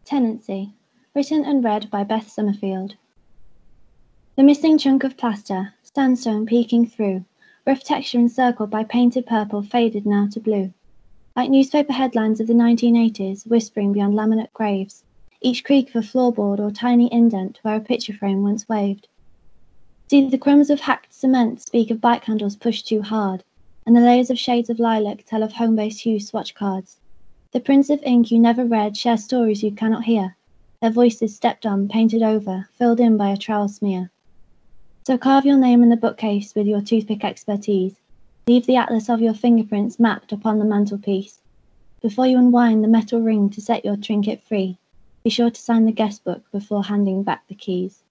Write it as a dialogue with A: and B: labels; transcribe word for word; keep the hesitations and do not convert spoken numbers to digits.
A: Tenancy, written and read by Beth Summerfield. The missing chunk of plaster, sandstone peeking through, rough texture encircled by painted purple faded now to blue. Like newspaper headlines of the nineteen eighties, whispering beyond laminate graves, each creak of a floorboard or tiny indent where a picture frame once waved. See the crumbs of hacked cement speak of bike handles pushed too hard, and the layers of shades of lilac tell of home-based hue swatch cards. The prints of ink you never read share stories you cannot hear, their voices stepped on, painted over, filled in by a trowel smear. So carve your name in the bookcase with your toothpick expertise. Leave the atlas of your fingerprints mapped upon the mantelpiece. Before you unwind the metal ring to set your trinket free, be sure to sign the guest book before handing back the keys.